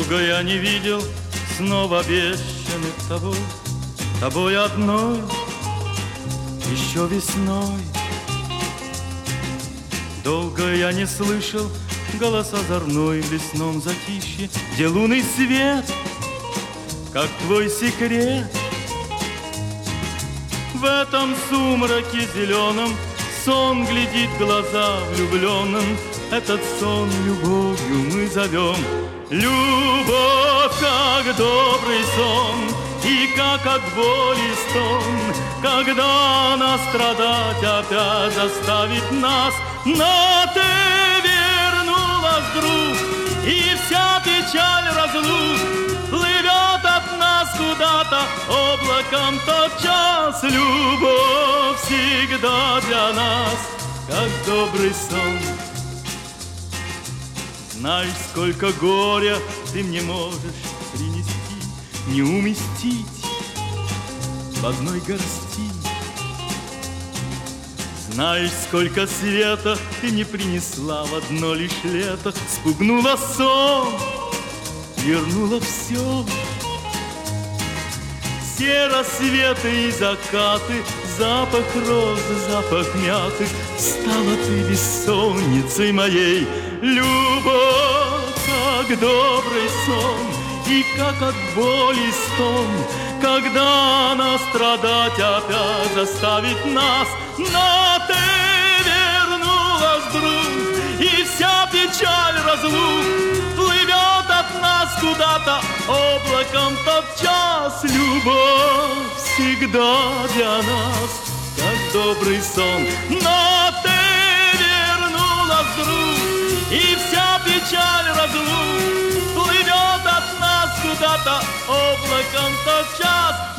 Долго я не видел снов обещанных тобой одной, еще весной. Долго я не слышал голос озорной в лесном затишье, где лунный свет, как твой секрет. В этом сумраке зеленом сон глядит в глаза влюбленным. Этот сон любовью мы зовем. Любовь, как добрый сон, и как от боли стон, когда она страдать опять заставит нас. Но ты вернулась вдруг, и вся печаль разлук плывет от нас куда-то облаком тот час. Любовь всегда для нас, как добрый сон. Знаешь, сколько горя ты мне можешь принести, не уместить в одной горсти. Знаешь, сколько света ты не принесла в одно лишь лето, спугнула сон, вернула все. Все рассветы и закаты, запах розы, запах мяты, стала ты бессонницей моей. Любовь, как добрый сон, и как от боли стон, когда она страдать опять заставит нас. Но ты вернулась вдруг, и вся печаль разлук плывет от нас куда-то облаком тот час. Любовь всегда для нас, как добрый сон. Но ты вернулась вдруг, и вся печаль разлук плывет от нас куда-то облаком тот час.